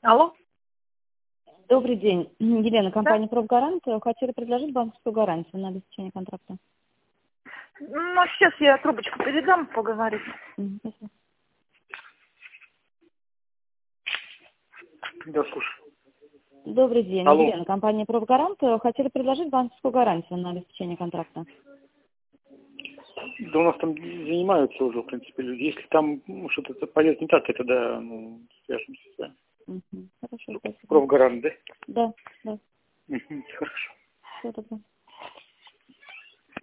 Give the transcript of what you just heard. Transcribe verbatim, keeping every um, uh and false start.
Алло. Добрый день. Елена, Да? компания «Профгарант». Хотели предложить банковскую гарантию на обеспечение контракта. Ну, сейчас я трубочку передам, поговорить. Мгм, спасибо. Да, слушай. Добрый день. Алло. Елена, компания «Профгарант». Хотели предложить банковскую гарантию на обеспечение контракта. Да у нас там занимаются уже, в принципе, люди. Если там ну, что-то пойдет не так, то тогда ну, свяжемся с вами. Мгм, хорошо, спасибо. Профгарант, да? Да, да. Мгм, хорошо. Все добро.